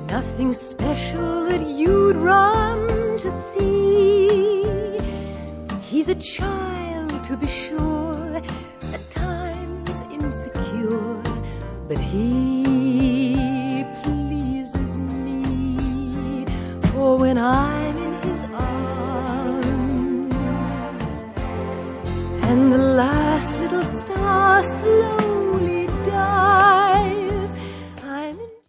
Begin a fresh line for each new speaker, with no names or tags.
nothing special that you'd run to see. He's a child, to be sure, at times insecure, but he pleases me. For when I'm in his arms and the last little star slowly